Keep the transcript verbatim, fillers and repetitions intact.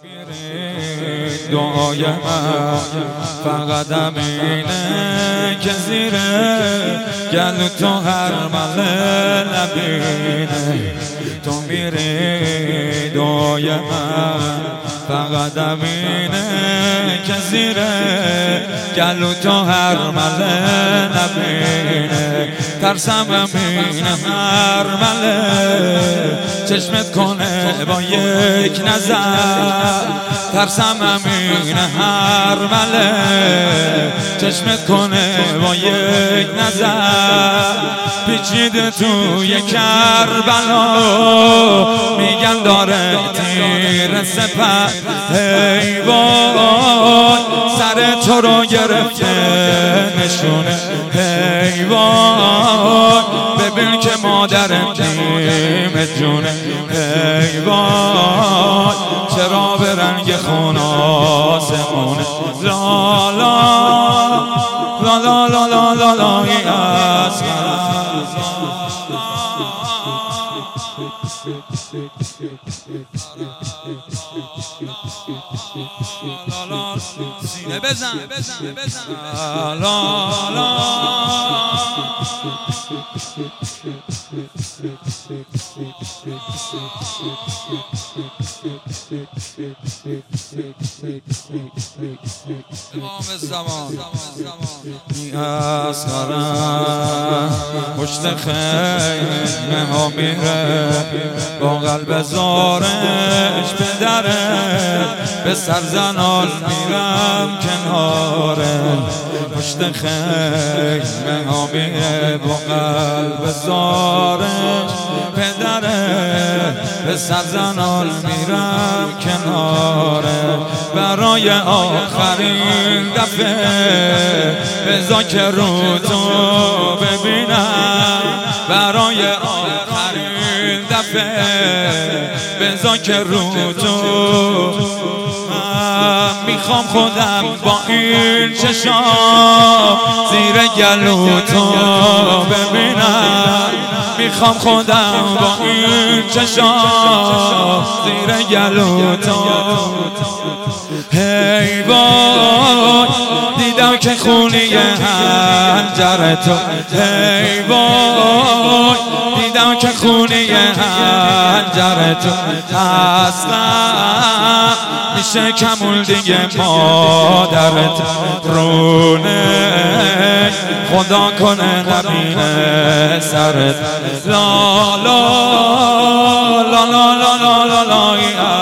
دعای من فقط امینه که زیره گلو تو هر مله نبینه. تو میری دعای من فقط امینه که زیره گلو تو هر مله نبینه. ترسم امینه هر مله چشمت کنه با یک نظر. ترسم امینه هر مله چشمت کنه با یک نظر. پیچیده توی کربلا میگن داره تیر سپر. حیوان سر تو رو گرفته نشونه. حیوان ببین که مادرم نیم جونه. حیوان چرا به رنگ خون آسمونه. لا لا لا لا لا لا لا لا سینه بزن بزن بزن لا لا امام زمان میاسقرم پشت خیمه ها میره با قلب زارش پدره. به سرزنال میرم کناره پشت خیمه ها میره با قلب زارش پدره. به سرزنال میرم کناره برای آخرین دفعه بذار که رو تو ببینم. برای آخرین دفعه بذار که رو تو میخوام خودم با این چشام زیر گلو تو ببینم. میخوام خودم با این چشام زیر گلو تو. حیوان دیدم که خونی حنجر تو. حیوان دیدم که خونی حنجر تو. اصلا میشه کمول دیگه مادرت رونه خدا کنه نبینه سرت. لا لا لا لا لا لا لا